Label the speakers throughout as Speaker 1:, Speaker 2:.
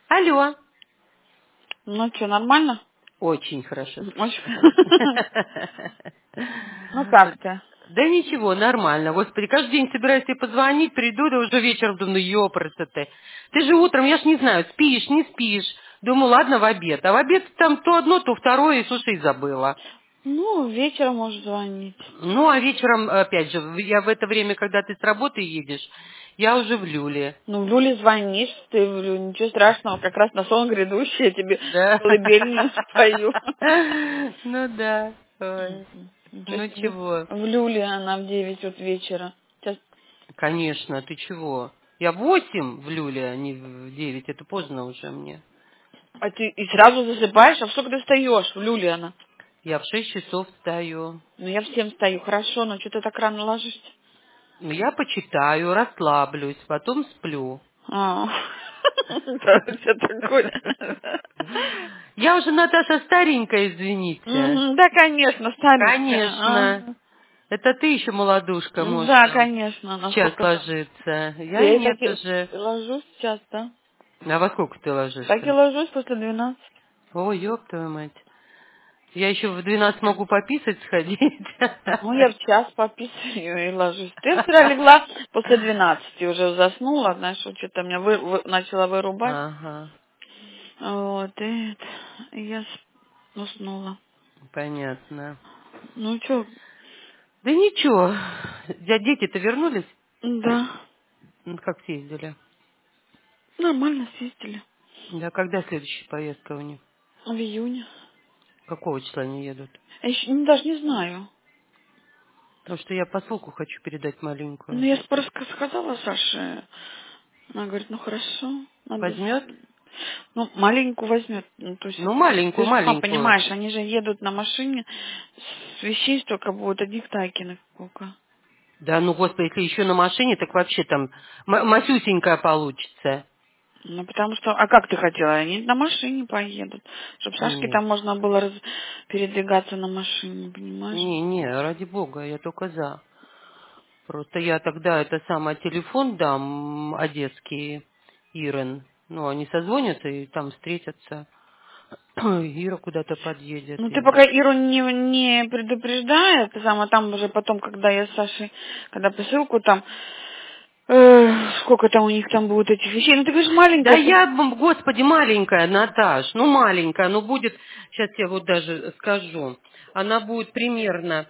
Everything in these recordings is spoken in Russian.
Speaker 1: Алло.
Speaker 2: Ну что, нормально?
Speaker 1: Очень хорошо.
Speaker 2: Очень. Ну как ты?
Speaker 1: Да ничего, нормально. Господи, каждый день собираюсь тебе позвонить, приду, да уже вечером думаю, ёпрст ты. Ты же утром, я ж не знаю, спишь, не спишь. Думаю, ладно, в обед. А в обед там то одно, то второе, и слушай, забыла.
Speaker 2: Ну, вечером можешь звонить.
Speaker 1: Ну, а вечером, опять же, я в это время, когда ты с работы едешь, я уже в люле.
Speaker 2: Ну, в Люле звонишь, ты в Люле, ничего страшного, как раз на сон грядущий я тебе
Speaker 1: Да.
Speaker 2: колыбельную спою.
Speaker 1: Ну да. Ой.
Speaker 2: Ничего
Speaker 1: Ну
Speaker 2: себе.
Speaker 1: чего?
Speaker 2: В Люле она в 9 вот вечера. Сейчас.
Speaker 1: Конечно, ты чего? Я в 8 в люле, а не в 9. Это поздно уже мне.
Speaker 2: А ты и сразу засыпаешь, а в сколько ты встаешь? В Люле она.
Speaker 1: Я в 6 часов встаю.
Speaker 2: Ну, я в 7 встаю, хорошо, но что ты так рано ложишься?
Speaker 1: Ну, я почитаю, расслаблюсь, потом сплю.
Speaker 2: А, все такое.
Speaker 1: Я уже, Наташа, старенькая, извините.
Speaker 2: Да, конечно,
Speaker 1: Конечно.
Speaker 2: старенькая.
Speaker 1: Это ты еще молодушка, можешь
Speaker 2: Да,
Speaker 1: там
Speaker 2: конечно,
Speaker 1: сейчас
Speaker 2: насколько там.
Speaker 1: ложиться. Я
Speaker 2: Я и
Speaker 1: нет
Speaker 2: так и
Speaker 1: уже.
Speaker 2: ложусь сейчас, да.
Speaker 1: А во сколько ты
Speaker 2: Так и
Speaker 1: ложишься?
Speaker 2: ложусь после 12.
Speaker 1: О, ёб твою мать. Я еще в 12 могу пописать сходить.
Speaker 2: Ну, я в час пописываю и ложусь. Ты вчера легла после 12, уже заснула, знаешь, вот что-то меня начала вырубать.
Speaker 1: Ага,
Speaker 2: Вот, и я уснула.
Speaker 1: понятно.
Speaker 2: Ну, что,
Speaker 1: Да ничего. Дети-то вернулись?
Speaker 2: да,
Speaker 1: Ну, как съездили?
Speaker 2: нормально съездили.
Speaker 1: Да, когда следующая поездка у них?
Speaker 2: В июне.
Speaker 1: Какого числа они едут?
Speaker 2: Я еще даже не знаю.
Speaker 1: Потому что я посылку хочу передать
Speaker 2: Ну,
Speaker 1: маленькую.
Speaker 2: я просто сказала Саше. Она говорит, ну хорошо, надо...
Speaker 1: Возьмет?
Speaker 2: Ну, маленькую возьмет. Ну, то есть,
Speaker 1: Ну,
Speaker 2: ты
Speaker 1: маленькую,
Speaker 2: же сама
Speaker 1: маленькую.
Speaker 2: понимаешь, они же едут на машине, с вещей столько будет, одних Тайкиных сколько.
Speaker 1: Да, ну, господи, если еще на машине, так вообще там масюсенькая получится.
Speaker 2: Ну, потому что, а как ты хотела? Они на машине поедут. Чтобы Сашке
Speaker 1: Не,
Speaker 2: там можно было передвигаться на машине, понимаешь?
Speaker 1: не, ради бога, я только за. Просто я тогда это самое телефон дам одесский Ирен. Ну, они созвонятся и там встретятся. Ира куда-то подъедет.
Speaker 2: Ну, ты
Speaker 1: И...
Speaker 2: пока Иру не предупреждай, это самое, там уже потом, когда я с Сашей, когда посылку там, сколько там у них там будет этих вещей, ну, ты говоришь,
Speaker 1: Да
Speaker 2: маленькая,
Speaker 1: я, господи, маленькая, Наташ, ну маленькая, ну будет, сейчас я вот даже скажу, она будет примерно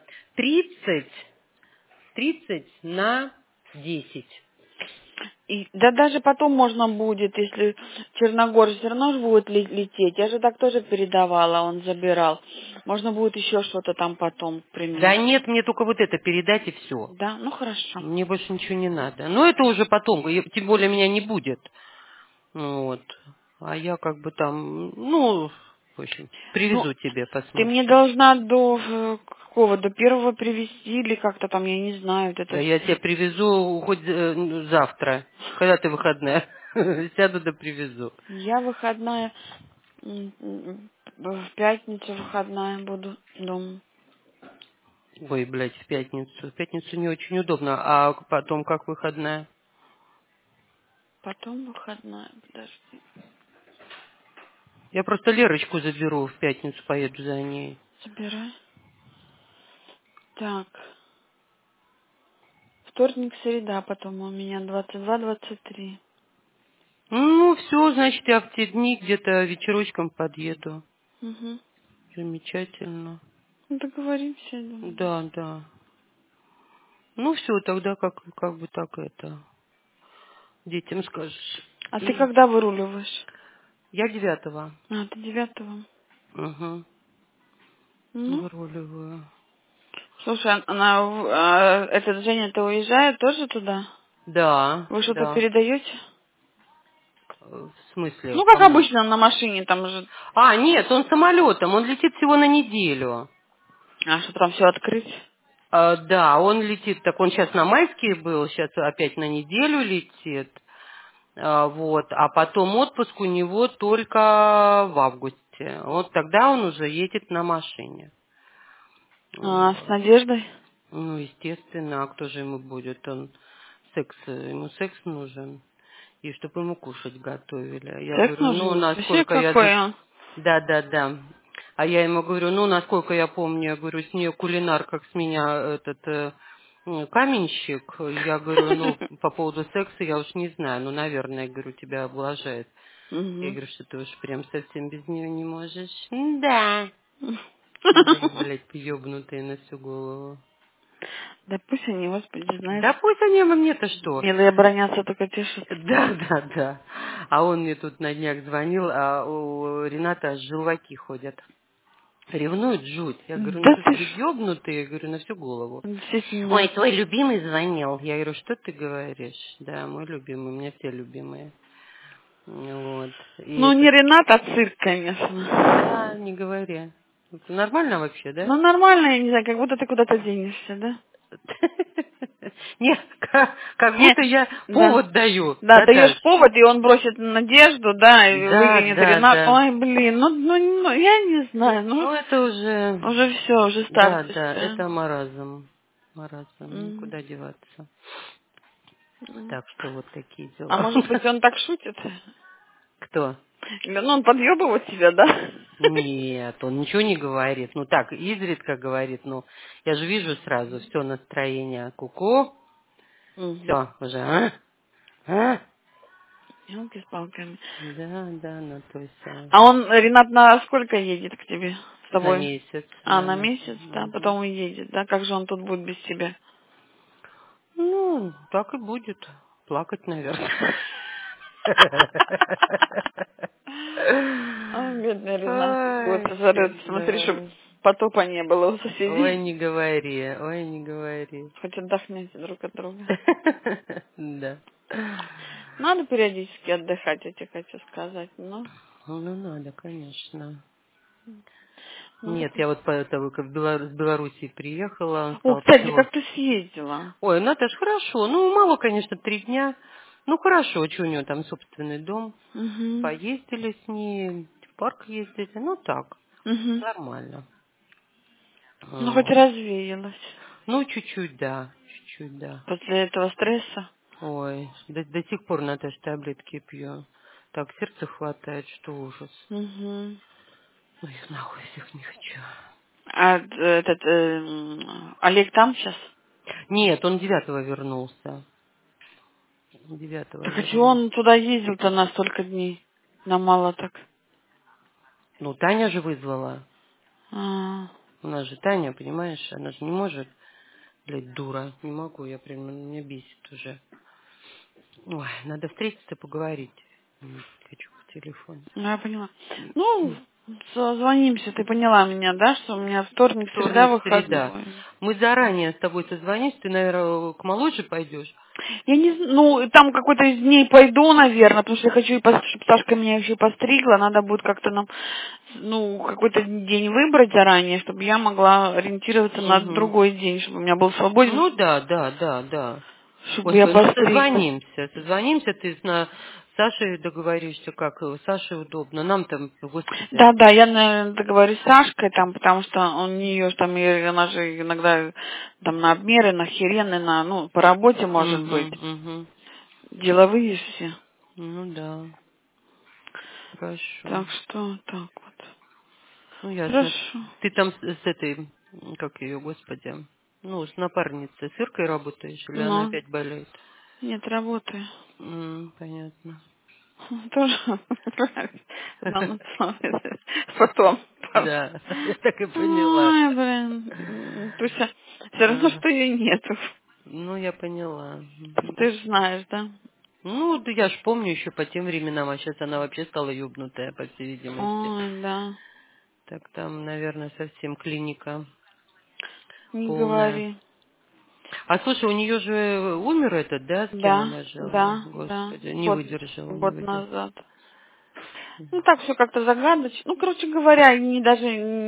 Speaker 1: 30 на 10.
Speaker 2: да даже потом можно будет, если Черногор все равно же будет лететь. Я же так тоже передавала, он забирал. Можно будет еще что-то там потом, к
Speaker 1: Да
Speaker 2: примеру.
Speaker 1: нет, мне только вот это передать и все.
Speaker 2: Да, ну хорошо.
Speaker 1: Мне больше ничего не надо. Но это уже потом, тем более меня не будет. Вот. А я как бы там, ну, в общем,
Speaker 2: Ну,
Speaker 1: привезу тебе,
Speaker 2: ты мне
Speaker 1: посмотришь.
Speaker 2: должна до какого, до первого привезти или как-то там, я не знаю, вот
Speaker 1: Да
Speaker 2: это
Speaker 1: я
Speaker 2: все.
Speaker 1: тебе привезу хоть завтра. Когда ты выходная? Сяду да привезу.
Speaker 2: Я выходная, в пятницу выходная буду дома.
Speaker 1: Ой, блядь, в пятницу. В пятницу не очень удобно. А потом как выходная?
Speaker 2: Потом выходная, подожди,
Speaker 1: Я просто Лерочку заберу в пятницу, поеду за ней.
Speaker 2: собирай. Так, вторник, среда потом у меня 22-23.
Speaker 1: Ну, все, значит, я в те дни где-то вечерочком подъеду.
Speaker 2: Угу.
Speaker 1: Замечательно.
Speaker 2: Ну, договоримся, я думаю.
Speaker 1: Да, да. Ну, все, тогда как бы так это. Детям скажешь.
Speaker 2: А ты когда выруливаешь?
Speaker 1: Я 9-го.
Speaker 2: А, ты 9-го.
Speaker 1: Угу.
Speaker 2: Ну,
Speaker 1: Выруливаю.
Speaker 2: слушай, этот Женя, ты уезжает тоже туда?
Speaker 1: Да,
Speaker 2: Вы что-то
Speaker 1: да.
Speaker 2: передаете?
Speaker 1: В смысле,
Speaker 2: Ну, как
Speaker 1: кому?
Speaker 2: обычно, на машине там же.
Speaker 1: А, нет, он самолетом, он летит всего на неделю.
Speaker 2: А, что там все открыть?
Speaker 1: Да, он летит, так он сейчас на майские был, сейчас опять на неделю летит. Вот, а потом отпуск у него только в августе. Вот тогда он уже едет на машине.
Speaker 2: А, с
Speaker 1: Вот.
Speaker 2: Надеждой?
Speaker 1: Ну, естественно, а кто же ему будет? Он ему секс нужен. и чтобы ему кушать готовили. Я
Speaker 2: Так
Speaker 1: говорю, ну,
Speaker 2: нужен. Вообще
Speaker 1: насколько я...
Speaker 2: какой он.
Speaker 1: Да. А я ему говорю, ну, насколько я помню, я говорю, с нее кулинар, как с меня этот каменщик. Я говорю, ну, по поводу секса я уж не знаю, ну, наверное, я говорю, тебя облажает. Я
Speaker 2: Мгм.
Speaker 1: говорю, что ты уж прям совсем без нее не можешь. Да. Блять, ёбнутые на всю голову.
Speaker 2: Да пусть они, Господи, знают.
Speaker 1: Да пусть они, мне-то что?
Speaker 2: Милые бронятся, только тешатся.
Speaker 1: Да. А он мне тут на днях звонил, а у Рената аж желваки ходят. Ревнует жуть. Я говорю, ну
Speaker 2: Да
Speaker 1: что,
Speaker 2: ты ж...
Speaker 1: ёбнутый? Я говорю, на всю голову.
Speaker 2: Действительно.
Speaker 1: Ой, твой любимый звонил. Я говорю, что ты говоришь? Да, мой любимый, у меня все любимые. Вот. И
Speaker 2: Ну, не
Speaker 1: этот,
Speaker 2: Ренат, а цирк,
Speaker 1: да,
Speaker 2: конечно.
Speaker 1: не говори. Это нормально вообще, да?
Speaker 2: Ну, нормально, я не знаю, как будто ты куда-то денешься, да?
Speaker 1: Нет, как
Speaker 2: Не,
Speaker 1: будто я
Speaker 2: да.
Speaker 1: повод даю,
Speaker 2: Да,
Speaker 1: да,
Speaker 2: даешь
Speaker 1: Таш?
Speaker 2: повод, и он бросит надежду, да, и выгонит Ренат.
Speaker 1: Да.
Speaker 2: Ой, блин, ну, я не знаю,
Speaker 1: Ну, это уже,
Speaker 2: уже все, уже
Speaker 1: да,
Speaker 2: старость.
Speaker 1: это маразм.
Speaker 2: М.
Speaker 1: Никуда деваться.
Speaker 2: М.
Speaker 1: Так что вот такие
Speaker 2: А
Speaker 1: дела.
Speaker 2: может быть, он так шутит?
Speaker 1: Кто?
Speaker 2: Ну, он подъебывает тебя, да?
Speaker 1: Нет, он ничего не говорит. Ну так, изредка говорит, ну, я же вижу сразу все настроение. Ку-ку,
Speaker 2: Мгм.
Speaker 1: все, уже, а?
Speaker 2: Ёлки с палками.
Speaker 1: Да, ну то есть
Speaker 2: А он, Ренат, на сколько едет к тебе с
Speaker 1: на
Speaker 2: тобой?
Speaker 1: месяц,
Speaker 2: А,
Speaker 1: на
Speaker 2: на
Speaker 1: месяц.
Speaker 2: месяц, да,
Speaker 1: Мгм.
Speaker 2: потом уедет, да? Как же он тут будет без тебя?
Speaker 1: Ну, так и будет. Плакать, наверное.
Speaker 2: А, бедный Ренат. Вот,
Speaker 1: Ай,
Speaker 2: зарыт. Смотри, чтобы
Speaker 1: да.
Speaker 2: потопа не было у
Speaker 1: Ой,
Speaker 2: соседей.
Speaker 1: не говори.
Speaker 2: Хоть отдохнете друг от друга.
Speaker 1: Да.
Speaker 2: Надо периодически отдыхать, я тебе хочу сказать.
Speaker 1: Ну, надо, конечно.
Speaker 2: Ну так.
Speaker 1: Нет, я вот поэтому, как с Белоруссии приехала, он
Speaker 2: О,
Speaker 1: сказал,
Speaker 2: кстати,
Speaker 1: все.
Speaker 2: как ты съездила?
Speaker 1: Ой, ну это ж хорошо. Ну, мало, конечно, 3 дня. Ну, хорошо, что у него там собственный дом.
Speaker 2: Угу.
Speaker 1: Поездили с ней, в парк ездили. Ну, так,
Speaker 2: Угу.
Speaker 1: нормально.
Speaker 2: Ну, хоть
Speaker 1: Вот.
Speaker 2: развеялась.
Speaker 1: Ну, чуть-чуть, да. Чуть-чуть, да.
Speaker 2: После этого стресса.
Speaker 1: Ой, до сих пор, Наташа, таблетки пью. Так, сердце хватает, что ужас.
Speaker 2: Угу.
Speaker 1: Ой, их нахуй всех не хочу.
Speaker 2: А этот Олег там сейчас?
Speaker 1: Нет, он 9-го вернулся. 9-го
Speaker 2: Так а чего
Speaker 1: вернулся.
Speaker 2: он туда ездил-то на столько дней? На мало так.
Speaker 1: Ну, Таня же вызвала.
Speaker 2: А,
Speaker 1: У нас же Таня, понимаешь, она же не может, блядь, дура. Не могу, я прям, меня бесит уже. Ой, надо встретиться, поговорить. Хочу по телефону.
Speaker 2: ну я поняла. Ну, созвонимся, ты поняла меня, да, что у меня вторник, среда,
Speaker 1: Вторник, среда.
Speaker 2: выходной.
Speaker 1: Мы заранее с тобой созвонимся, ты, наверное, к молодше пойдешь.
Speaker 2: Я не знаю, ну, там какой-то из дней пойду, наверное, потому что я хочу, чтобы Сашка меня еще постригла, надо будет как-то нам, ну, какой-то день выбрать заранее, чтобы я могла ориентироваться на
Speaker 1: Угу.
Speaker 2: другой день, чтобы у меня был свободен,
Speaker 1: Ну да.
Speaker 2: чтобы я
Speaker 1: Господи, ну
Speaker 2: постриглась.
Speaker 1: созвонимся, ты с Сашей договоришься, как Саше удобно. Нам там, господи.
Speaker 2: Да, я, наверное, договорюсь с Сашкой там, потому что у нее там, она же иногда там на обмеры, на херены, ну, по работе, может быть,
Speaker 1: Угу.
Speaker 2: деловые же все.
Speaker 1: Ну да, хорошо.
Speaker 2: Так что так вот.
Speaker 1: Ну ясно.
Speaker 2: Хорошо.
Speaker 1: Ты там с этой, как ее, господи, ну, с напарницей, с Иркой работаешь, или она
Speaker 2: Ну,
Speaker 1: опять болеет?
Speaker 2: нет, работаю.
Speaker 1: Понятно.
Speaker 2: Тоже. Нам потом.
Speaker 1: Да, я так и поняла.
Speaker 2: Ой, блин. Туся, все равно,
Speaker 1: Ага.
Speaker 2: что ее нету.
Speaker 1: Ну, я поняла.
Speaker 2: Ты же знаешь, да?
Speaker 1: Ну, да я ж помню еще по тем временам, а сейчас она вообще стала ёбнутая, по всей видимости.
Speaker 2: Ой, да.
Speaker 1: Так там, наверное, совсем клиника
Speaker 2: Не
Speaker 1: полная.
Speaker 2: говори.
Speaker 1: А слушай, у нее же умер этот, да, с кем
Speaker 2: Да,
Speaker 1: она жила?
Speaker 2: да.
Speaker 1: Господи, не
Speaker 2: Год,
Speaker 1: выдержала, не
Speaker 2: год
Speaker 1: выдержала.
Speaker 2: назад. Ну так все как-то загадочно. Ну, короче говоря, не даже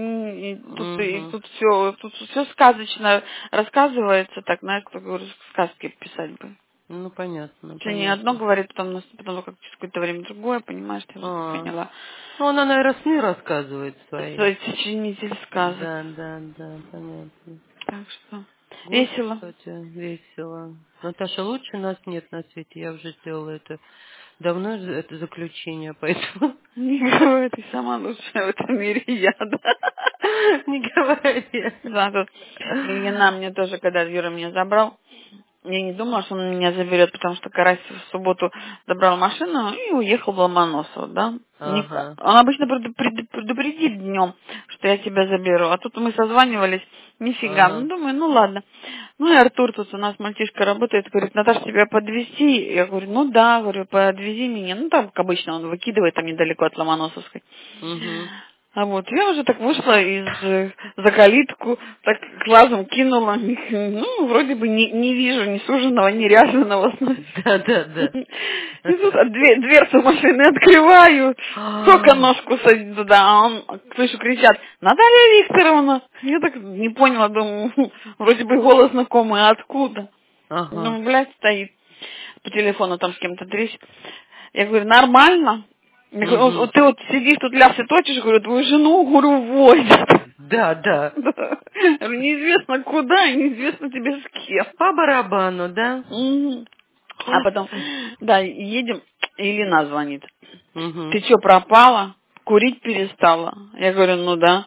Speaker 1: Угу.
Speaker 2: тут все сказочно рассказывается, так, знаешь, кто говорит, сказки писать бы.
Speaker 1: Ну, понятно,
Speaker 2: Что не одно
Speaker 1: понятно.
Speaker 2: говорит, потом как через какое-то время другое, понимаешь, я уже
Speaker 1: А,
Speaker 2: поняла.
Speaker 1: ну, она, наверное, сны рассказывает свои.
Speaker 2: Свой сочинитель сказок.
Speaker 1: Да, понятно.
Speaker 2: Так что.
Speaker 1: Вот,
Speaker 2: Весело.
Speaker 1: кстати, весело. Наташа, лучше нас нет на свете. Я уже сделала это давно, это заключение, поэтому
Speaker 2: Не говори, ты сама лучшая в этом мире, я, да.
Speaker 1: не говори.
Speaker 2: Да, тут Ильина мне тоже, когда Юра меня забрал, я не думала, что он меня заберет, потому что Карась в субботу забрал машину и уехал в Ломоносово, да.
Speaker 1: Ага.
Speaker 2: Он обычно предупредит днем, что я тебя заберу. А тут мы созванивались, нифига. Ну,
Speaker 1: Ага.
Speaker 2: думаю, ну ладно. Ну и Артур тут у нас мальчишка работает, говорит, Наташа, тебя подвезти? Я говорю, ну да, говорю, подвези меня. Ну там, как обычно, он выкидывает там недалеко от Ломоносовской.
Speaker 1: Угу.
Speaker 2: А вот я уже так вышла за калитку, так глазом кинула, ну, вроде бы не вижу ни суженого, ни ряженого.
Speaker 1: Да.
Speaker 2: И тут дверцу машины открываю, только ножку садить туда, а он, слышу, кричат, Наталья Викторовна. Я так не поняла, думаю, вроде бы голос знакомый, а откуда?
Speaker 1: Ага.
Speaker 2: Думаю, блядь, стоит по телефону там с кем-то трещит. Я говорю, нормально. Я говорю,
Speaker 1: Угу.
Speaker 2: вот ты вот сидишь тут лясы точишь, говорю, твою жену, говорю, возят.
Speaker 1: Да.
Speaker 2: Да. Говорю, неизвестно куда и неизвестно тебе с кем.
Speaker 1: По барабану, да?
Speaker 2: Мгм. А потом, да, едем, и Илина звонит.
Speaker 1: Угу.
Speaker 2: Ты что, пропала? Курить перестала? Я говорю, ну да.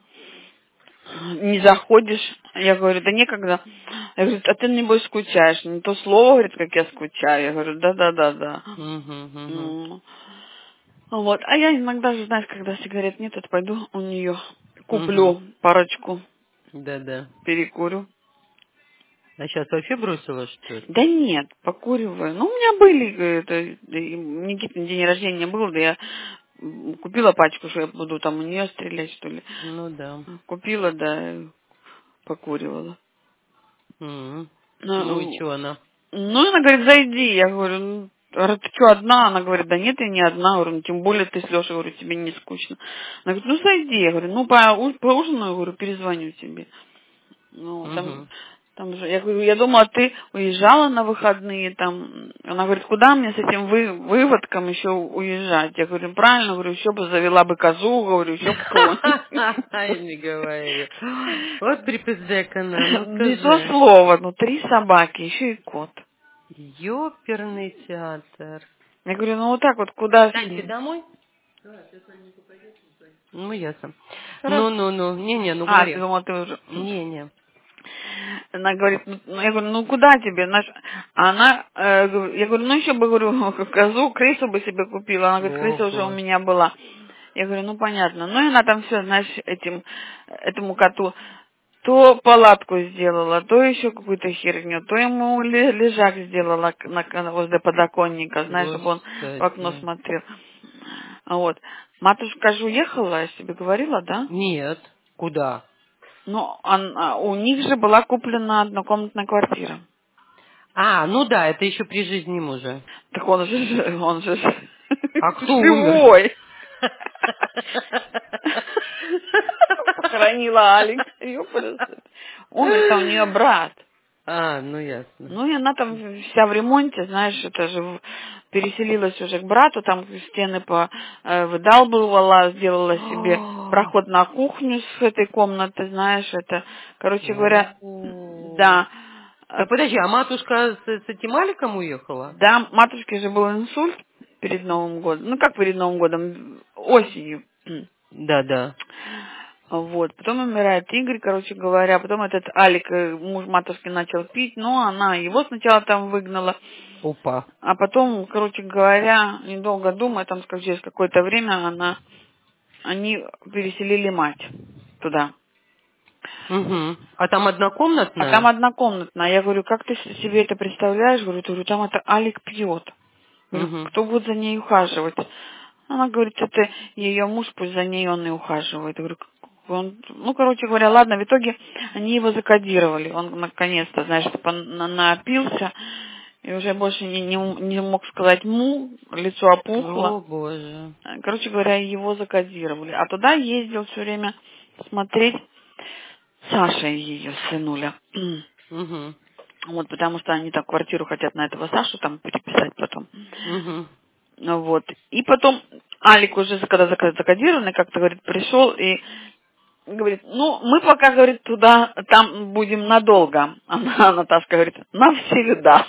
Speaker 2: Не заходишь? Я говорю, да некогда. Я говорю, а ты, небось, скучаешь. Не то слово, говорит, как я скучаю. Я говорю, да.
Speaker 1: Угу.
Speaker 2: Ну, вот. А я иногда же, знаешь, когда сигарет нет, это пойду у нее
Speaker 1: Угу.
Speaker 2: куплю парочку,
Speaker 1: Да.
Speaker 2: перекурю.
Speaker 1: А сейчас вообще бросила, что ли?
Speaker 2: Да нет, покуриваю. Ну, у меня были, Никитин день рождения был, да я купила пачку, что я буду там у нее стрелять, что ли.
Speaker 1: Ну да.
Speaker 2: Купила, да, покуривала.
Speaker 1: Мгм. Ну и
Speaker 2: Ну,
Speaker 1: чего она?
Speaker 2: ну, она говорит, зайди. Я говорю, ну, ты что, одна? Она говорит, да нет, я не одна. Я говорю, ну, тем более ты с Лешей, говорю, тебе не скучно. Она говорит, ну, зайди. Я говорю, ну, поужинаю, говорю, перезвоню тебе. Ну,
Speaker 1: Угу.
Speaker 2: там же, я говорю, я думала, ты уезжала на выходные, там. Она говорит, куда мне с этим выводком еще уезжать? Я говорю, правильно, говорю, еще бы завела бы козу, говорю, еще бы кого-нибудь.
Speaker 1: Ай, не говори. Вот припиздекана, ну
Speaker 2: Не то
Speaker 1: скажи.
Speaker 2: слово, ну 3 собаки, еще и кот.
Speaker 1: Ёперный театр.
Speaker 2: Я говорю, ну вот так вот, куда с
Speaker 1: Тань, ты
Speaker 2: ним?
Speaker 1: домой? Ну, ясно.
Speaker 2: Хорошо.
Speaker 1: Ну. Не, ну
Speaker 2: А, ты
Speaker 1: говори.
Speaker 2: думала, ты уже...
Speaker 1: Не.
Speaker 2: Она говорит, я говорю, ну куда тебе? А она, я говорю, ну еще бы, говорю, козу, крысу бы себе купила. Она говорит, крыса уже у
Speaker 1: Ого.
Speaker 2: меня была. Я говорю, ну понятно. Ну и она там все, знаешь, этому коту то палатку сделала, то еще какую-то херню, то ему лежак сделала возле подоконника, знаешь, чтобы он в окно
Speaker 1: Господи.
Speaker 2: смотрел. Вот. Матушка же уехала, я тебе говорила, да?
Speaker 1: Нет. Куда?
Speaker 2: Ну, у них же была куплена однокомнатная квартира.
Speaker 1: А, ну да, это еще при жизни мужа.
Speaker 2: Так он же
Speaker 1: А кто умер?
Speaker 2: живой. Похоронила Алекс. Ёпарасы. Умер-то у нее брат.
Speaker 1: А, ну ясно.
Speaker 2: Ну, и она там вся в ремонте, знаешь, это же переселилась уже к брату, там стены выдалбывала, сделала себе проход на кухню с этой комнаты, знаешь, это, короче говоря,
Speaker 1: О.
Speaker 2: да.
Speaker 1: Так подожди, а матушка с этим Аликом уехала?
Speaker 2: Да, матушке же был инсульт перед Новым годом. Ну, как перед Новым годом? Осенью.
Speaker 1: Да.
Speaker 2: Вот. Потом умирает Игорь, короче говоря. Потом этот Алик, муж матушки, начал пить. Но она его сначала там выгнала.
Speaker 1: Опа.
Speaker 2: А потом, короче говоря, недолго думая, там, через какое-то время они переселили мать туда.
Speaker 1: Угу. А там
Speaker 2: А там
Speaker 1: однокомнатная?
Speaker 2: однокомнатная. Я говорю, как ты себе это представляешь? Говорю, там это Алик пьет. Говорю,
Speaker 1: Угу.
Speaker 2: кто будет за ней ухаживать? Она говорит, это ее муж, пусть за ней он и ухаживает. Я говорю, ну, короче говоря, ладно, в итоге они его закодировали. Он наконец-то, знаешь, напился и уже больше не мог сказать лицо опухло.
Speaker 1: О, боже.
Speaker 2: Короче говоря, его закодировали. А туда ездил все время смотреть Саша и ее сынуля.
Speaker 1: Угу.
Speaker 2: Вот, потому что они так квартиру хотят на этого Сашу там переписать потом.
Speaker 1: Угу.
Speaker 2: Ну вот. И потом Алик уже, когда закодированный, как-то, говорит, пришел и говорит, ну, мы пока, говорит, там будем надолго. Она, Наташка, говорит, навсегда.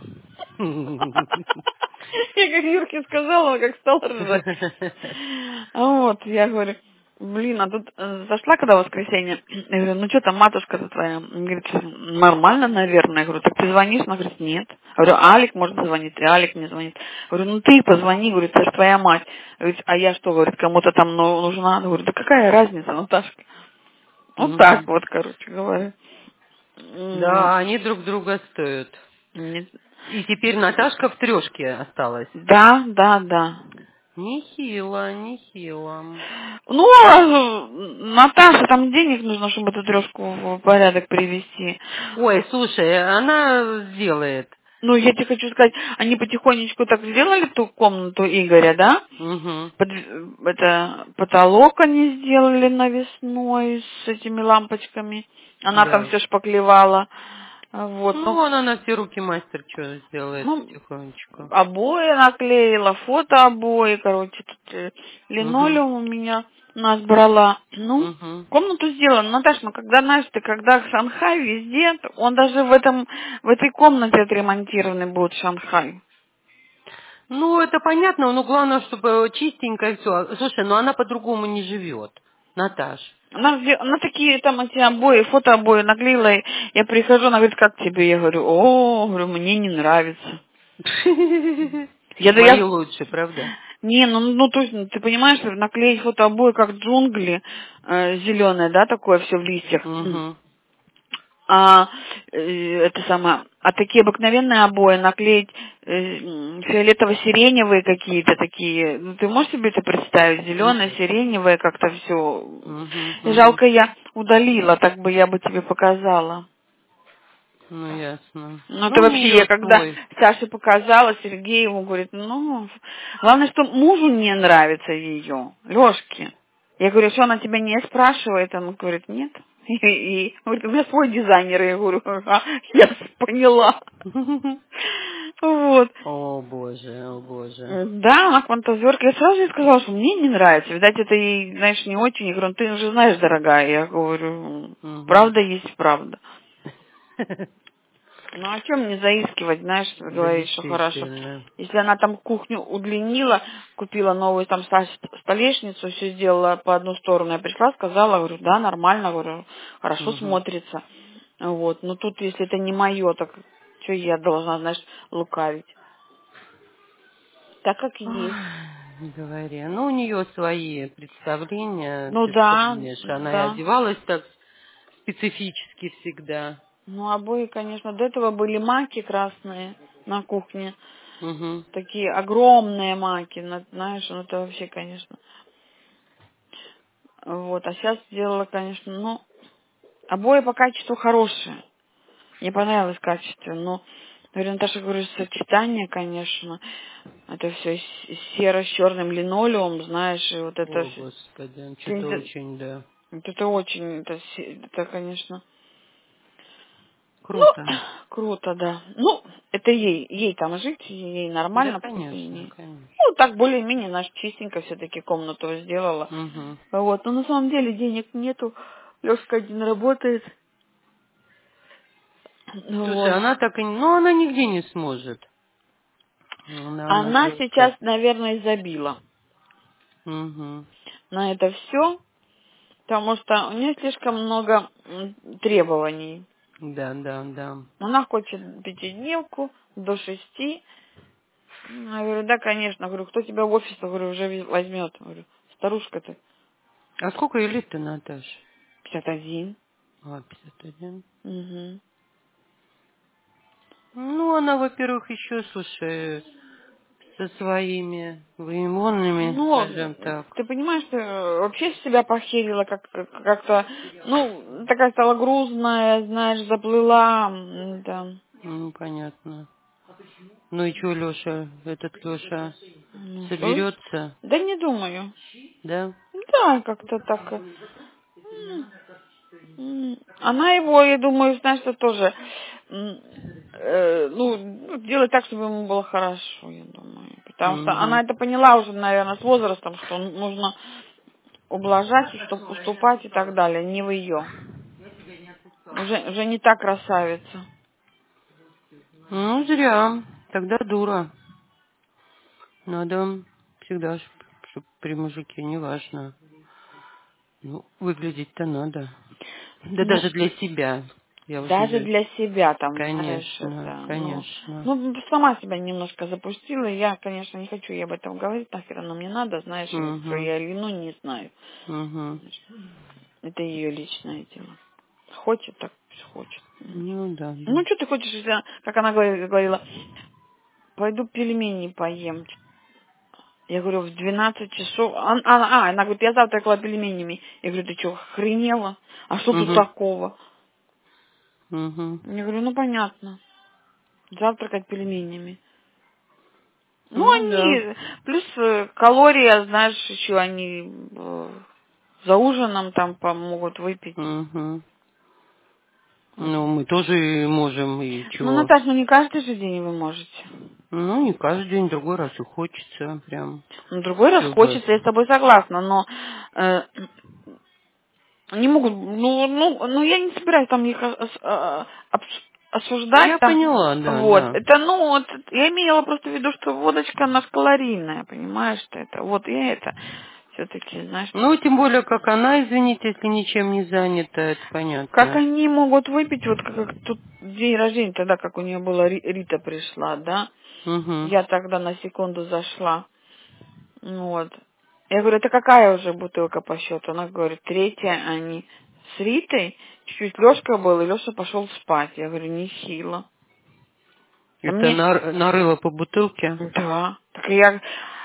Speaker 2: Я как Юрке сказала, как стала ржать. Вот, я говорю, блин, а тут зашла когда в воскресенье, я говорю, ну что там матушка-то твоя? Она говорит, нормально, наверное. Я говорю, так ты звонишь? Она говорит, нет. Я говорю, Алик может звонить, и Алик мне звонит. Я говорю, ну ты позвони, говорит, это же твоя мать. Говорит, а я что, говорит, кому-то там нужна? Я говорю, да какая разница, Наташка? Вот так вот, короче говоря.
Speaker 1: Да, они друг друга стоят.
Speaker 2: Нет.
Speaker 1: И теперь Наташка в трешке осталась.
Speaker 2: Да, да, да.
Speaker 1: Нехило, нехило.
Speaker 2: Ну, а, Наташа, там денег нужно, чтобы эту трешку в порядок привести.
Speaker 1: Ой, слушай, она сделает.
Speaker 2: Ну, я тебе хочу сказать, они потихонечку так сделали ту комнату Игоря, да?
Speaker 1: Угу.
Speaker 2: Это потолок они сделали навесной с этими лампочками. Она там
Speaker 1: Да.
Speaker 2: все шпаклевала. Вот,
Speaker 1: Ну, она на все руки мастер что сделает
Speaker 2: ну,
Speaker 1: потихонечку.
Speaker 2: обои наклеила, фото обои, короче, тут
Speaker 1: Угу.
Speaker 2: линолеум у нас брала. Ну,
Speaker 1: Угу.
Speaker 2: комнату сделала. Наташа, ну когда, знаешь, когда в Шанхай везде, он даже в этой комнате отремонтированный будет Шанхай.
Speaker 1: Ну, это понятно, но главное, чтобы чистенько и все. Слушай, ну она по-другому не живет, Наташ.
Speaker 2: Она такие там эти обои, фотообои наклеила, и я прихожу, она говорит, как тебе? Я говорю, говорю, мне не нравится.
Speaker 1: Мои
Speaker 2: Я
Speaker 1: лучше, правда?
Speaker 2: не, ну точно, ты понимаешь, что наклеить фотообои как джунгли, зеленое, да, такое все в листьях.
Speaker 1: Угу.
Speaker 2: А это самое, а такие обыкновенные обои наклеить фиолетово-сиреневые какие-то такие, ну ты можешь себе это представить, зеленое, сиреневое, как-то все.
Speaker 1: Угу. Угу.
Speaker 2: Жалко, я удалила, так бы я бы тебе показала.
Speaker 1: Ну, ясно.
Speaker 2: Ну,
Speaker 1: Ну,
Speaker 2: это
Speaker 1: у
Speaker 2: вообще, я
Speaker 1: нее
Speaker 2: когда
Speaker 1: свой.
Speaker 2: Саше показала, Сергееву, говорит, ну, главное, что мужу не нравится ее, Лешке. Я говорю, что она тебя не спрашивает? Он говорит, нет. И говорит, у меня свой дизайнер. Я говорю, ага, я поняла. Вот.
Speaker 1: О, боже, о, боже.
Speaker 2: Да, она фантазерка. Я сразу ей сказала, что мне не нравится. Видать, это ей, знаешь, не очень. Я говорю, ну, ты уже знаешь, дорогая. Я говорю,
Speaker 1: Угу.
Speaker 2: правда есть правда. Ну, а чем мне заискивать, знаешь,
Speaker 1: Да,
Speaker 2: говорить, что хорошо.
Speaker 1: действительно.
Speaker 2: Если она там кухню удлинила, купила новую там столешницу, все сделала по одну сторону, я пришла, сказала, говорю, да, нормально, говорю, хорошо
Speaker 1: Угу.
Speaker 2: смотрится. Вот, но тут, если это не мое, так что я должна, знаешь, лукавить? Так как есть.
Speaker 1: Не говори. Ну, у нее свои представления,
Speaker 2: Ну
Speaker 1: ты ж
Speaker 2: да,
Speaker 1: помнишь, она и
Speaker 2: да.
Speaker 1: одевалась так специфически всегда.
Speaker 2: Ну, обои, конечно, до этого были маки красные на кухне.
Speaker 1: Угу.
Speaker 2: Такие огромные маки, знаешь, ну это вообще, конечно. Вот, а сейчас сделала, конечно, ну, обои по качеству хорошие. Мне понравилось качество, но, говорю, Наташа, говорю, сочетание, конечно, это все серо с черным линолеум, знаешь, и вот это
Speaker 1: О,
Speaker 2: все.
Speaker 1: Господи, что-то очень, да.
Speaker 2: Вот это очень, это, конечно, ну,
Speaker 1: Круто.
Speaker 2: круто, да. Ну, это ей там жить, ей
Speaker 1: Да,
Speaker 2: нормально.
Speaker 1: конечно, конечно.
Speaker 2: Ну, так более-менее, наш чистенько все-таки комнату сделала.
Speaker 1: Угу.
Speaker 2: Вот, но на самом деле денег нету. Лешка один работает.
Speaker 1: Слушай,
Speaker 2: Вот.
Speaker 1: она так и... Ну, она нигде не сможет. Она
Speaker 2: Она сейчас,
Speaker 1: просто...
Speaker 2: наверное, забила
Speaker 1: Угу.
Speaker 2: на это все, потому что у нее слишком много требований.
Speaker 1: Да, да, да.
Speaker 2: Она хочет пятидневку до 6. Я говорю, да, конечно. Говорю, кто тебя в офис, говорю, уже возьмет. Говорю, старушка-то
Speaker 1: А сколько ей лет-то, Наташ?
Speaker 2: 51.
Speaker 1: А, 51.
Speaker 2: Угу.
Speaker 1: Ну, она, во-первых, еще, слушай, со своими военными,
Speaker 2: Ну,
Speaker 1: скажем так.
Speaker 2: ты понимаешь, что вообще себя похерила как-то, ну, такая стала грузная, знаешь, заплыла, да.
Speaker 1: Ну, понятно. Ну и что, Леша, этот Леша
Speaker 2: Ну, что?
Speaker 1: соберется,
Speaker 2: Да не думаю.
Speaker 1: да?
Speaker 2: Да, как-то так. Она его, я думаю, знаешь, что тоже, ну, делать так, чтобы ему было хорошо, я думаю. Потому что она
Speaker 1: Угу.
Speaker 2: это поняла уже, наверное, с возрастом, что нужно ублажать, уступать и так далее. Не в ее. Уже не та красавица.
Speaker 1: Ну, зря. Тогда дура. Надо всегда, чтобы при мужике, неважно. Ну, выглядеть-то надо. Да
Speaker 2: Ну,
Speaker 1: даже для себя. Я
Speaker 2: даже
Speaker 1: уже...
Speaker 2: для себя там, знаешь,
Speaker 1: Конечно,
Speaker 2: это,
Speaker 1: конечно.
Speaker 2: сама себя немножко запустила. Я, конечно, не хочу ей об этом говорить, нахер оно мне надо, знаешь, что
Speaker 1: Угу.
Speaker 2: я Лину не знаю.
Speaker 1: Угу.
Speaker 2: Это ее личное дело. Хочет, так пусть хочет.
Speaker 1: Ну, да, да.
Speaker 2: Ну, что ты хочешь, если, как она говорила, пойду пельмени поем. Я говорю, в 12 часов... Она говорит, я завтракала пельменями. Я говорю, ты что, охренела? А что тут
Speaker 1: Угу.
Speaker 2: такого?
Speaker 1: Угу.
Speaker 2: Я говорю, ну, понятно. Завтракать пельменями. Ну,
Speaker 1: Ну, да.
Speaker 2: они... Плюс калории, знаешь, еще они за ужином там помогут выпить.
Speaker 1: Угу. Ну, мы тоже можем, и
Speaker 2: Ну,
Speaker 1: чего.
Speaker 2: Наташ, не каждый же день вы можете.
Speaker 1: Ну, не каждый день, другой раз и хочется прям,
Speaker 2: Ну, другой раз
Speaker 1: чтобы...
Speaker 2: хочется, я с тобой согласна, но не могут, я не собираюсь там их осуждать
Speaker 1: Я
Speaker 2: там.
Speaker 1: поняла, да,
Speaker 2: Вот,
Speaker 1: да.
Speaker 2: это, я имела просто в виду, что водочка, она ж калорийная, понимаешь, что это, вот, я это все-таки, знаешь,
Speaker 1: Ну, тем более, как она, извините, если ничем не занята, это
Speaker 2: как
Speaker 1: понятно.
Speaker 2: они могут выпить, вот как тут день рождения, тогда, как у нее была, Рита пришла, да,
Speaker 1: Угу.
Speaker 2: я тогда на секунду зашла, вот. Я говорю, это какая уже бутылка по счету? Она говорит, третья, они с Ритой, чуть-чуть Лешка был, и Леша пошел спать. Я говорю, нехило. А
Speaker 1: Это
Speaker 2: мне,
Speaker 1: нарыла по бутылке?
Speaker 2: да, так я,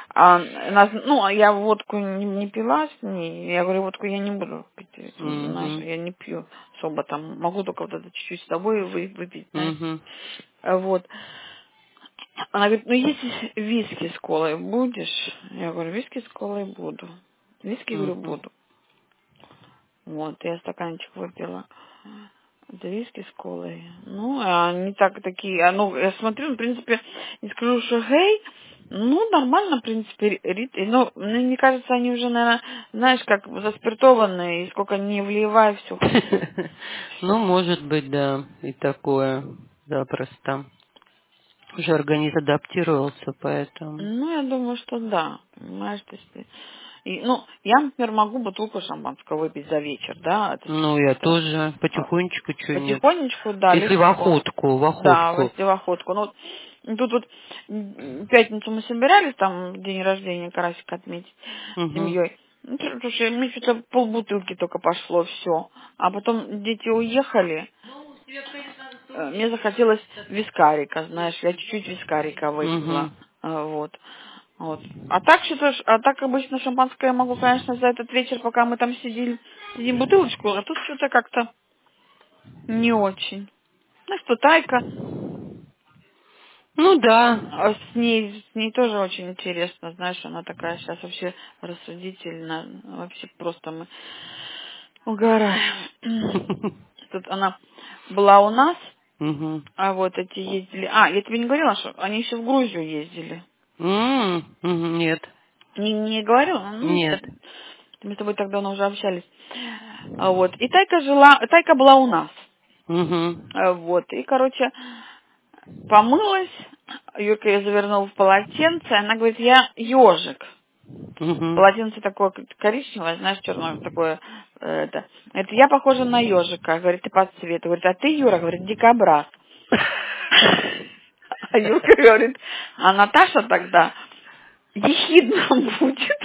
Speaker 2: я водку не пила с ней, я говорю, водку я не буду пить, знаешь,
Speaker 1: Угу.
Speaker 2: я не пью особо там, могу только вот это чуть-чуть с тобой выпить, знаешь.
Speaker 1: Угу.
Speaker 2: Вот. Она говорит, ну если виски с колой будешь? Я говорю, виски с колой буду. Виски, говорю,
Speaker 1: Угу.
Speaker 2: буду. Вот, я стаканчик выпила. Это виски с колой. Ну, они такие, я смотрю, в принципе, не скажу, что гей, ну, нормально, в принципе, ну, мне кажется, они уже, наверное, знаешь, как заспиртованные, и сколько не вливай, все.
Speaker 1: Ну, может быть, да, и такое запросто. Уже организм адаптировался, поэтому...
Speaker 2: Ну, я думаю, что да, понимаешь, то есть, я, например, могу бутылку шампанского выпить за вечер, да,
Speaker 1: Ну, я
Speaker 2: это,
Speaker 1: тоже потихонечку, что нет.
Speaker 2: потихонечку, да,
Speaker 1: Если в
Speaker 2: легко.
Speaker 1: охотку, в
Speaker 2: Да,
Speaker 1: охотку.
Speaker 2: в охотку. Ну, тут вот в пятницу мы собирались, там день рождения Карасика отметить с
Speaker 1: Угу.
Speaker 2: семьей. Ну, слушай, мне что-то полбутылки только пошло, все. А потом дети уехали. Мне захотелось вискарика, знаешь, я чуть-чуть вискарика
Speaker 1: Угу.
Speaker 2: выпила. Вот. Вот. А так обычно шампанское я могу, конечно, за этот вечер, пока мы там сидим бутылочку, а тут что-то как-то не очень. Ну что, Тайка,
Speaker 1: Ну, да.
Speaker 2: с ней тоже очень интересно, знаешь, она такая сейчас вообще рассудительная, вообще просто мы угораем. Тут она была у нас,
Speaker 1: Угу.
Speaker 2: а вот эти ездили. Я тебе не говорила, что они еще в Грузию ездили.
Speaker 1: Нет.
Speaker 2: Не говорила? Ну,
Speaker 1: Нет.
Speaker 2: мы с тобой так давно уже общались. Вот. И Тайка была у нас.
Speaker 1: Угу.
Speaker 2: Вот. И, короче, помылась, Юрка ее завернул в полотенце, она говорит, я ежик.
Speaker 1: Угу.
Speaker 2: Полотенце такое коричневое, знаешь, черное такое, это я похожа на ежика, говорит, ты по цвету. Говорит, а ты, Юра, говорит, дикобраз. А Юрка говорит, а Наташа тогда ехидна будет.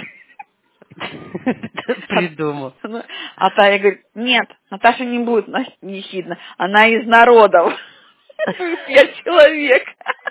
Speaker 1: Придумал.
Speaker 2: А Тая говорит, нет, Наташа не будет ехидна, она из народов. Я человек.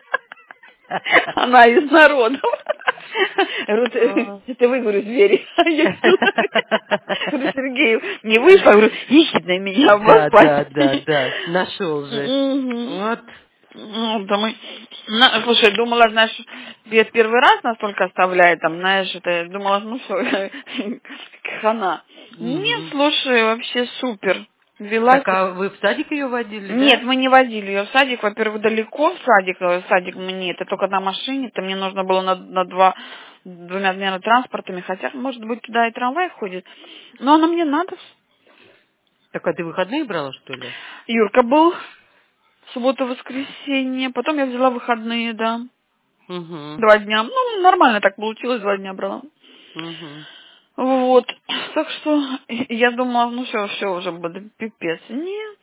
Speaker 2: Она из народов. Я говорю, это вы, говорю, звери. Я человек. Говорю, Сергею, не вышло, говорю, ехидно меня обозвать.
Speaker 1: Да. Нашел же.
Speaker 2: Мгм.
Speaker 1: Вот.
Speaker 2: Да слушай, думала, знаешь, я первый раз настолько оставляет, там, знаешь, это, я думала, ну все, хана. Нет,
Speaker 1: Мгм.
Speaker 2: слушай, вообще супер. Велась.
Speaker 1: Так, а вы в садик ее водили,
Speaker 2: Нет,
Speaker 1: да?
Speaker 2: мы не возили ее в садик. Во-первых, далеко в садик. Садик мне, это только на машине. Это мне нужно было на двумя, наверное, транспортами, хотя, может быть, туда и трамвай ходит. Но оно мне надо.
Speaker 1: Так, а ты выходные брала, что ли?
Speaker 2: Юрка был суббота-воскресенье, потом я взяла выходные, да.
Speaker 1: Угу.
Speaker 2: 2 дня. Ну, нормально так получилось, 2 дня брала.
Speaker 1: Угу.
Speaker 2: Вот. Так что я думала, ну все уже будет пипец. Нет.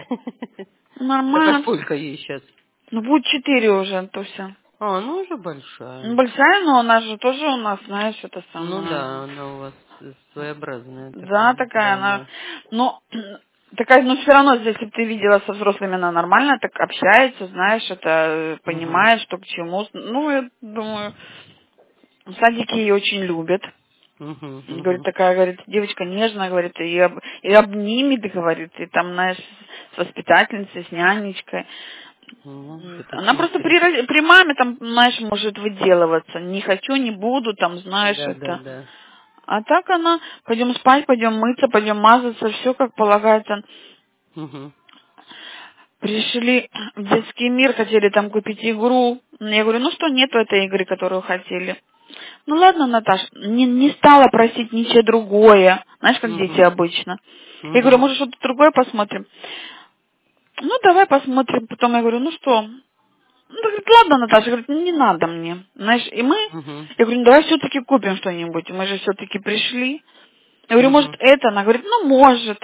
Speaker 1: Так, а
Speaker 2: Нормально.
Speaker 1: сколько ей сейчас?
Speaker 2: Ну, будет 4 уже, Туся.
Speaker 1: А, ну уже большая.
Speaker 2: Большая, но она же тоже у нас, знаешь, это
Speaker 1: Ну
Speaker 2: самое.
Speaker 1: да, она у вас своеобразная
Speaker 2: Да,
Speaker 1: такая,
Speaker 2: такая она.
Speaker 1: двойная.
Speaker 2: Но такая, ну все равно, если бы ты видела со взрослыми, она нормально так общается, знаешь, это
Speaker 1: Угу.
Speaker 2: понимает, что к чему. Ну, я думаю, в садике ее очень любят.
Speaker 1: Угу.
Speaker 2: Говорит,
Speaker 1: Угу.
Speaker 2: такая, говорит, девочка нежная, говорит, и обнимет, говорит, и там, знаешь, с воспитательницей, с нянечкой.
Speaker 1: Ну, это
Speaker 2: Она просто
Speaker 1: супер.
Speaker 2: при маме там, знаешь, может выделываться. Не хочу, не буду, там, знаешь,
Speaker 1: Да, да,
Speaker 2: это.
Speaker 1: да.
Speaker 2: А так она, пойдем спать, пойдем мыться, пойдем мазаться, все как полагается.
Speaker 1: Угу.
Speaker 2: Пришли в детский мир, хотели там купить игру. Я говорю, ну что, нету этой игры, которую хотели. Ну ладно, Наташ, не стала просить ничего другое. Знаешь, как дети
Speaker 1: Угу.
Speaker 2: обычно. Я говорю,
Speaker 1: Угу.
Speaker 2: может, что-то другое посмотрим? Ну, давай посмотрим. Потом я говорю, ну что? Ну, говорит, ладно, Наташа, говорит, не надо мне. Знаешь, и мы,
Speaker 1: Угу.
Speaker 2: я говорю, ну давай все-таки купим что-нибудь. Мы же все-таки пришли. Я говорю, может,
Speaker 1: Угу.
Speaker 2: это? Она говорит, ну, может.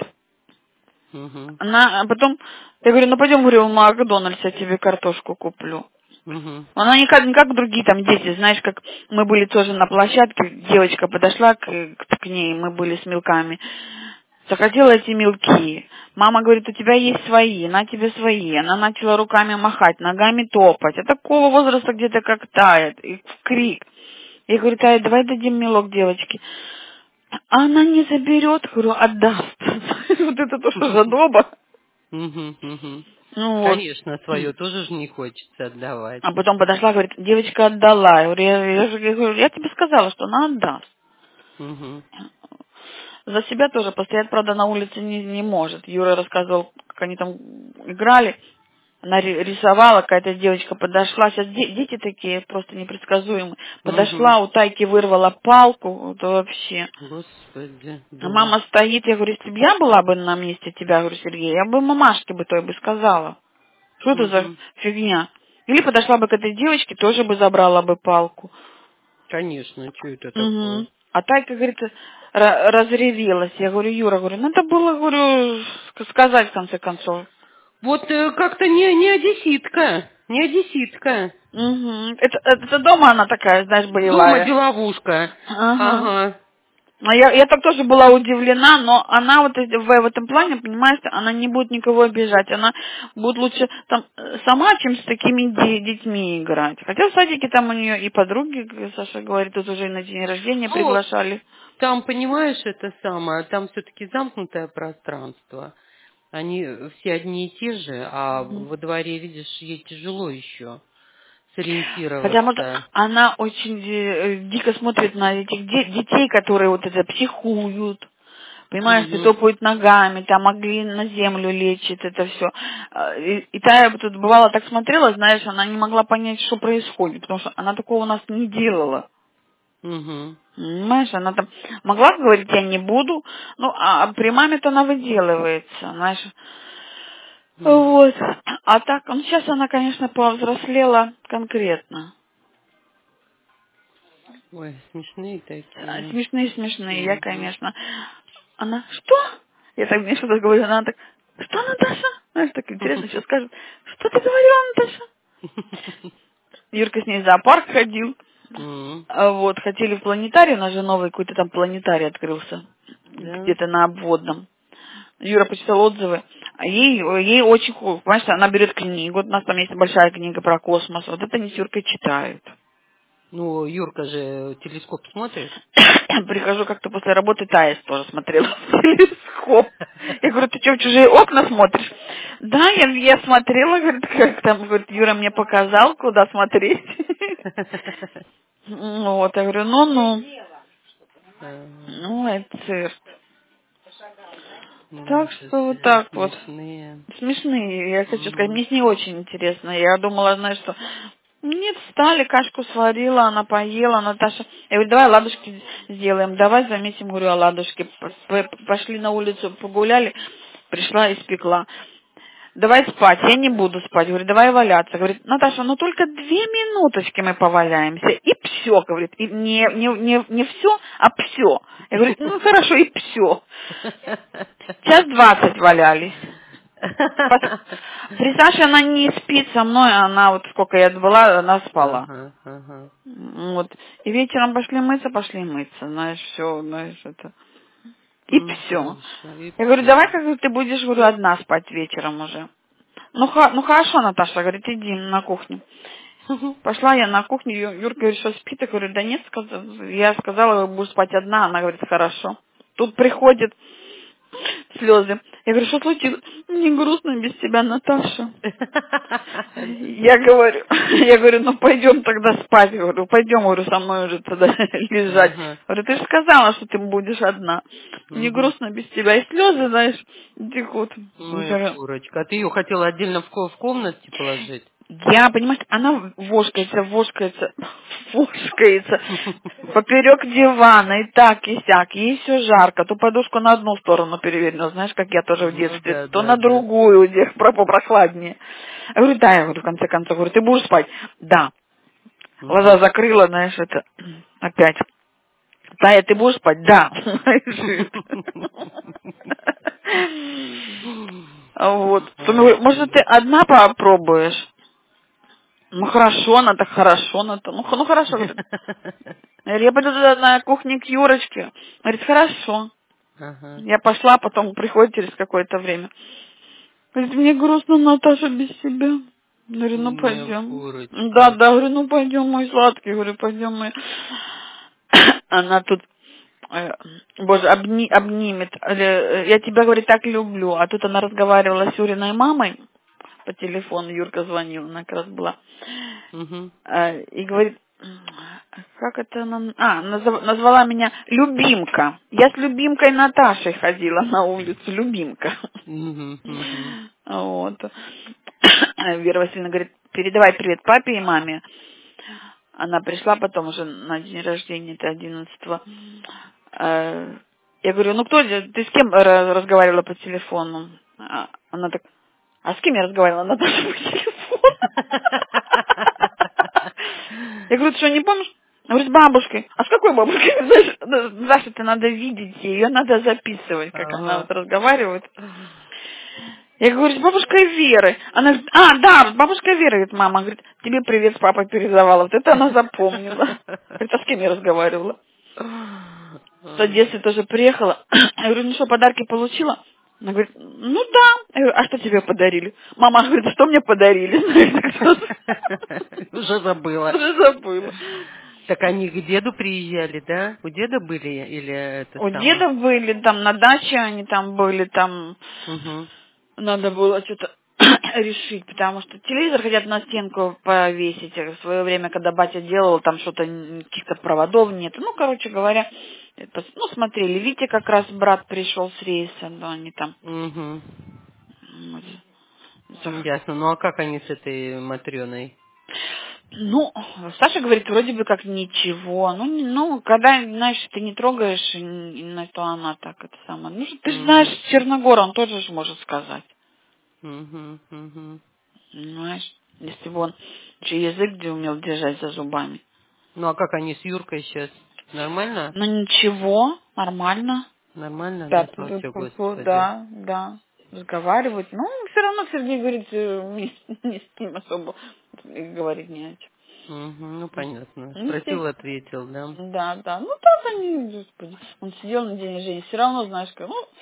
Speaker 1: Угу.
Speaker 2: А потом, я говорю, ну пойдем, говорю, в Макдональдс, я тебе картошку куплю.
Speaker 1: Угу.
Speaker 2: Она не как другие там дети, знаешь, как мы были тоже на площадке, девочка подошла к ней, мы были с мелками, захотела эти мелки. Мама говорит, у тебя есть свои, на тебе свои. Она начала руками махать, ногами топать. А такого возраста где-то как тает, и в крик. Я говорю, Тая, давай дадим мелок девочке. А она не заберет, говорю, отдаст. Вот это то, что жадоба.
Speaker 1: Угу. Угу.
Speaker 2: Ну вот.
Speaker 1: Конечно, свое тоже же не хочется отдавать.
Speaker 2: А потом подошла, говорит, девочка отдала. Я говорю, я говорю, я тебе сказала, что она отдаст.
Speaker 1: Угу.
Speaker 2: За себя тоже постоять, правда, на улице не может. Юра рассказывал, как они там играли. Она рисовала, какая-то девочка подошла. Сейчас дети такие просто непредсказуемые.
Speaker 1: Угу.
Speaker 2: Подошла, у Тайки вырвала палку. Это вообще.
Speaker 1: Господи,
Speaker 2: А
Speaker 1: да.
Speaker 2: мама стоит, я говорю, если бы я была бы на месте тебя, говорю, Сергей, я бы мамашке бы той бы сказала. Что это за
Speaker 1: Угу.
Speaker 2: фигня? Или подошла бы к этой девочке, тоже бы забрала бы палку.
Speaker 1: Конечно, что это такое?
Speaker 2: Угу. А Тайка, говорит, разревелась. Я говорю, Юра, говорю, надо было, говорю, сказать в конце концов.
Speaker 1: Вот как-то не одесситка. Не одесситка.
Speaker 2: Угу. Это дома она такая, знаешь,
Speaker 1: Дома
Speaker 2: боевая.
Speaker 1: деловушка.
Speaker 2: Ага.
Speaker 1: Ага.
Speaker 2: А я так тоже была удивлена, но она вот в этом плане, понимаешь, она не будет никого обижать. Она будет лучше там сама, чем с такими детьми играть. Хотя в садике там у нее и подруги, как Саша говорит, тут уже и на день рождения
Speaker 1: Ну,
Speaker 2: приглашали.
Speaker 1: там, понимаешь, это самое, там все-таки замкнутое пространство. Они все одни и те же, а во дворе, видишь, ей тяжело еще
Speaker 2: Хотя, может,
Speaker 1: сориентироваться.
Speaker 2: она очень дико смотрит на этих детей, которые вот это психуют. Понимаешь, ты
Speaker 1: Угу.
Speaker 2: топают ногами, там могли на землю лечит, это все. И та тут бывало так смотрела, знаешь, она не могла понять, что происходит, потому что она такого у нас не делала.
Speaker 1: Угу.
Speaker 2: Понимаешь, она там могла говорить, я не буду, ну, а при маме-то она выделывается, знаешь. Вот. А так, ну, сейчас она, конечно, повзрослела конкретно.
Speaker 1: Ой, смешные такие.
Speaker 2: Смешные, я,
Speaker 1: Угу.
Speaker 2: конечно. Она, что? Я так мне что-то говорю, она так, что, Наташа? Знаешь, так интересно, сейчас скажет, что ты говорила, Наташа? Юрка с ней в зоопарк ходил. Вот, хотели в планетарий, у нас же новый какой-то там планетарий открылся.
Speaker 1: Да.
Speaker 2: Где-то на обводном. Юра почитал отзывы. А ей очень, понимаешь, она берет книгу. Вот у нас там есть большая книга про космос. Вот это они с Юркой читают.
Speaker 1: Ну, Юрка же телескоп смотрит.
Speaker 2: Прихожу как-то после работы, Таис тоже смотрела в телескоп. Я говорю, ты что, в чужие окна смотришь? Да, я смотрела, говорит, как там, говорит, Юра мне показал, куда смотреть. Вот, я говорю, ну-ну. Ну, это цирк.
Speaker 1: Да,
Speaker 2: Так
Speaker 1: это
Speaker 2: что вот так вот.
Speaker 1: смешные.
Speaker 2: Смешные, я хочу сказать,
Speaker 1: Мгм.
Speaker 2: мне с ней очень интересно. Я думала, знаешь, что Нет, встали, кашку сварила, она поела, Наташа. Я говорю, давай оладушки сделаем, давай заметим, говорю, оладушки. Пошли на улицу, погуляли, пришла, испекла. Давай спать, я не буду спать. Говорю, давай валяться. Говорит, Наташа, ну только 2 минуточки мы поваляемся. И все, говорит. И не все, а все. Я говорю, ну хорошо, и все. 1:20 валялись. При Саше она не спит со мной, она вот сколько я была, она спала.
Speaker 1: Ага.
Speaker 2: Вот. И вечером пошли мыться, знаешь, все, знаешь, это. И все.
Speaker 1: Хорошо, и
Speaker 2: Я говорю,
Speaker 1: всё.
Speaker 2: давай как ты будешь, говорю, одна спать вечером уже. Ну хорошо, Наташа, говорит, иди на кухню. Пошла я на кухню, Юрка говорит, что спит, я говорю, да нет, я сказала, будешь спать одна, она говорит, хорошо. Тут приходит слезы. Я говорю, что случилось? Мне грустно без тебя, Наташа. Я говорю, ну пойдем тогда спать, говорю, пойдем, говорю, со мной уже тогда лежать.
Speaker 1: Ага.
Speaker 2: Говорю, ты же сказала, что ты будешь одна. Мне грустно без тебя. И слезы, знаешь, текут.
Speaker 1: Моя курочка. А ты ее хотела отдельно в комнате положить?
Speaker 2: Я, понимаешь, она вошкается поперек дивана, и так, и сяк, ей все жарко, то подушку на одну сторону перевернула, знаешь, как я тоже в
Speaker 1: Ну
Speaker 2: детстве,
Speaker 1: да,
Speaker 2: то
Speaker 1: да,
Speaker 2: на
Speaker 1: да.
Speaker 2: другую, где прохладнее. Я говорю, да, я говорю, в конце концов, говорю, ты будешь спать? Да. Глаза закрыла, знаешь, это, опять. Тая, ты будешь спать? Да. Вот.
Speaker 1: Ой,
Speaker 2: Может, ты одна попробуешь? Ну хорошо, она так хорошо, ну хорошо, говорит. Я говорю, я пойду туда на кухню к Юрочке. Говорит, хорошо.
Speaker 1: Ага.
Speaker 2: Я пошла, потом приходит через какое-то время. Говорит, мне грустно, Наташа, без тебя. Говорю, ну
Speaker 1: Моя
Speaker 2: пойдем. Да,
Speaker 1: курочка.
Speaker 2: говорю, ну пойдем, мой сладкий. Говорю, пойдем мы. Она тут, боже, обнимет. Я тебя, говорит, так люблю. А тут она разговаривала с Юриной мамой по телефону. Юрка звонил, она как раз была.
Speaker 1: Угу.
Speaker 2: И говорит, как это она... назвала меня Любимка. Я с Любимкой Наташей ходила на улицу, Любимка.
Speaker 1: Угу.
Speaker 2: Вот. Вера Васильевна говорит, передавай привет папе и маме. Она пришла потом уже на день рождения, это 11-го. Я говорю, ну кто, ты с кем разговаривала по телефону? Она так, а с кем я разговаривала, Наташа, по телефону? Я говорю, ты что, не помнишь? Я говорю, с бабушкой. А с какой бабушкой? Знаешь, Даша, это надо видеть ее надо записывать, как она вот разговаривает. Я говорю, с бабушкой Верой. Она говорит, да, с бабушкой Верой, говорит, мама. Говорит, тебе привет с папой передавала. Вот это она запомнила. Говорит, а с кем я разговаривала? С Одессы тоже приехала. Я говорю, ну что, подарки получила? Она говорит, ну да. Я говорю, а что тебе подарили? Мама говорит, что мне подарили?
Speaker 1: Уже забыла.
Speaker 2: Уже забыла.
Speaker 1: Так они к деду приезжали, да? У деда были или это
Speaker 2: У
Speaker 1: самое?
Speaker 2: деда были, там на даче они там были, там
Speaker 1: Угу.
Speaker 2: надо было что-то решить, потому что телевизор хотят на стенку повесить. В свое время, когда батя делал, там что-то, каких-то проводов нет. Ну, короче говоря, ну, смотрели. Витя как раз брат пришел с рейса, да, они там.
Speaker 1: Угу.
Speaker 2: Вот.
Speaker 1: Ясно. Ну а как они с этой Матрёной?
Speaker 2: Ну, Саша говорит, вроде бы как ничего. Ну, когда, знаешь, ты не трогаешь, на то она так, это самое. Ну, ты же знаешь, Черногор, он тоже же может сказать.
Speaker 1: Угу.
Speaker 2: Знаешь, если бы он еще язык где умел держать за зубами.
Speaker 1: Ну а как они с Юркой сейчас? Нормально?
Speaker 2: Ну, ничего, нормально.
Speaker 1: Нормально,
Speaker 2: Да,
Speaker 1: да, слава тебе, Господи.
Speaker 2: да, разговаривать. Ну, все равно Сергей говорит, не с ним особо говорить не о чем.
Speaker 1: Угу, ну понятно.
Speaker 2: Ну,
Speaker 1: Спросил, ответил, да?
Speaker 2: да. Ну, так они, господи. Он сидел на день рождения. Все равно, знаешь, как, ну,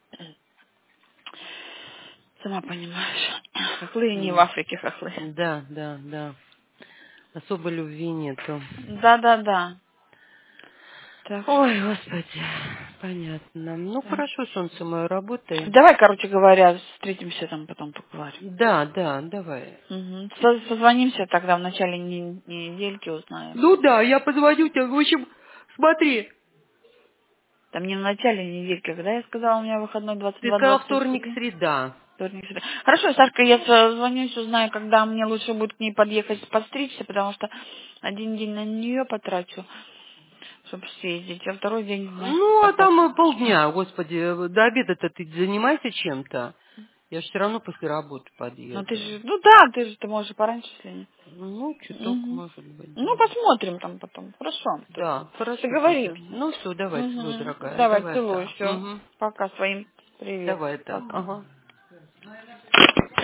Speaker 2: сама понимаешь. Хохлы не в Африке хохлы.
Speaker 1: Да. Особо любви нету.
Speaker 2: Да. Так.
Speaker 1: Ой, Господи, понятно. Ну, хорошо, солнце мое, работай.
Speaker 2: Давай, короче говоря, встретимся там, потом поговорим.
Speaker 1: Да, давай.
Speaker 2: Угу. Созвонимся тогда в начале недельки, узнаем.
Speaker 1: Ну да, я позвоню тебе, в общем, смотри.
Speaker 2: Там не в начале недельки, когда я сказала, у меня выходной
Speaker 1: Ты сказал
Speaker 2: 22-27.
Speaker 1: вторник, среда.
Speaker 2: Вторник, среда. Хорошо, Сашка, я созвонюсь, узнаю, когда мне лучше будет к ней подъехать подстричься, потому что один день на нее потрачу, чтобы съездить, а второй день
Speaker 1: Ну, а
Speaker 2: пока.
Speaker 1: там полдня, господи, до обеда-то ты занимайся чем-то. Я же все равно после работы
Speaker 2: Ну ты
Speaker 1: подъеду.
Speaker 2: же, ну да, ты можешь и пораньше, если не.
Speaker 1: Ну, чуток,
Speaker 2: Мгм.
Speaker 1: может быть,
Speaker 2: Ну,
Speaker 1: да.
Speaker 2: посмотрим там потом. Хорошо.
Speaker 1: Да, хорошо,
Speaker 2: Договоримся.
Speaker 1: Петя. Ну, все, давай, целую,
Speaker 2: Угу.
Speaker 1: дорогая.
Speaker 2: Давай,
Speaker 1: Давай
Speaker 2: целую,
Speaker 1: так.
Speaker 2: все.
Speaker 1: Угу.
Speaker 2: Пока, своим привет.
Speaker 1: Давай так.
Speaker 2: Пока.
Speaker 1: Ага.